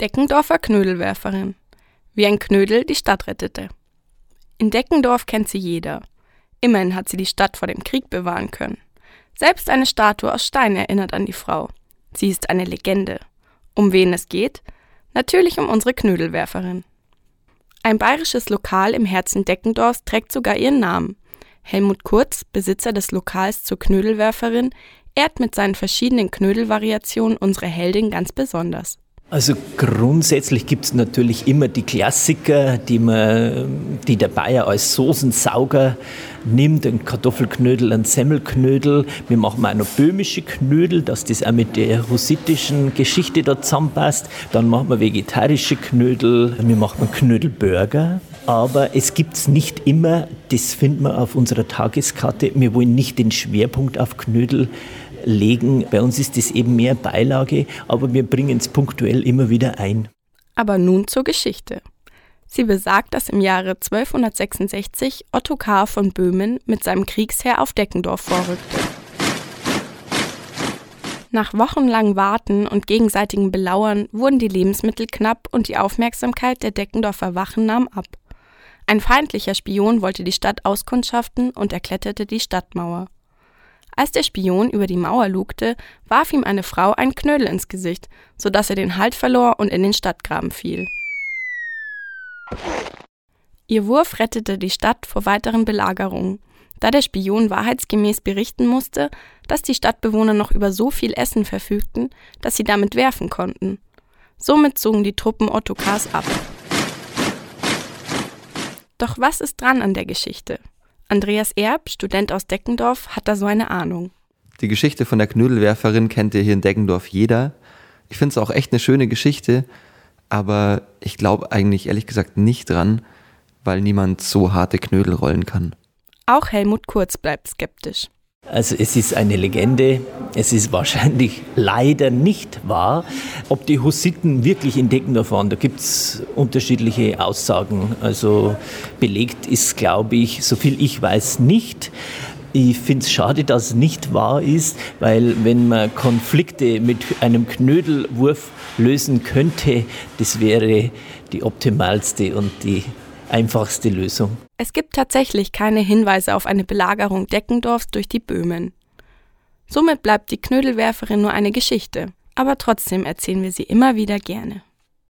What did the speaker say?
Deckendorfer Knödelwerferin. Wie ein Knödel die Stadt rettete. In Deckendorf kennt sie jeder. Immerhin hat sie die Stadt vor dem Krieg bewahren können. Selbst eine Statue aus Stein erinnert an die Frau. Sie ist eine Legende. Um wen es geht? Natürlich um unsere Knödelwerferin. Ein bayerisches Lokal im Herzen Deckendorfs trägt sogar ihren Namen. Helmut Kurz, Besitzer des Lokals zur Knödelwerferin, ehrt mit seinen verschiedenen Knödelvariationen unsere Heldin ganz besonders. Also grundsätzlich gibt es natürlich immer die Klassiker, die der Bayer als Soßensauger nimmt, ein Kartoffelknödel, ein Semmelknödel. Wir machen auch noch böhmische Knödel, dass das auch mit der hussitischen Geschichte da zusammenpasst. Dann machen wir vegetarische Knödel, wir machen Knödelburger. Aber es gibt es nicht immer, das finden wir auf unserer Tageskarte. Wir wollen nicht den Schwerpunkt auf Knödel legen. Bei uns ist das eben mehr Beilage, aber wir bringen es punktuell immer wieder ein. Aber nun zur Geschichte. Sie besagt, dass im Jahre 1266 Ottokar von Böhmen mit seinem Kriegsheer auf Deckendorf vorrückte. Nach wochenlangem Warten und gegenseitigem Belauern wurden die Lebensmittel knapp und die Aufmerksamkeit der Deckendorfer Wachen nahm ab. Ein feindlicher Spion wollte die Stadt auskundschaften und erkletterte die Stadtmauer. Als der Spion über die Mauer lugte, warf ihm eine Frau einen Knödel ins Gesicht, sodass er den Halt verlor und in den Stadtgraben fiel. Ihr Wurf rettete die Stadt vor weiteren Belagerungen, da der Spion wahrheitsgemäß berichten musste, dass die Stadtbewohner noch über so viel Essen verfügten, dass sie damit werfen konnten. Somit zogen die Truppen Ottokars ab. Doch was ist dran an der Geschichte? Andreas Erb, Student aus Deckendorf, hat da so eine Ahnung. Die Geschichte von der Knödelwerferin kennt ja hier in Deckendorf jeder. Ich finde es auch echt eine schöne Geschichte, aber ich glaube eigentlich ehrlich gesagt nicht dran, weil niemand so harte Knödel rollen kann. Auch Helmut Kurz bleibt skeptisch. Also es ist eine Legende, es ist wahrscheinlich leider nicht wahr. Ob die Hussiten wirklich in Deckendorf waren, da gibt es unterschiedliche Aussagen. Also belegt ist, glaube ich, soviel ich weiß, nicht. Ich finde es schade, dass es nicht wahr ist, weil wenn man Konflikte mit einem Knödelwurf lösen könnte, das wäre die optimalste und die einfachste Lösung. Es gibt tatsächlich keine Hinweise auf eine Belagerung Deckendorfs durch die Böhmen. Somit bleibt die Knödelwerferin nur eine Geschichte, aber trotzdem erzählen wir sie immer wieder gerne.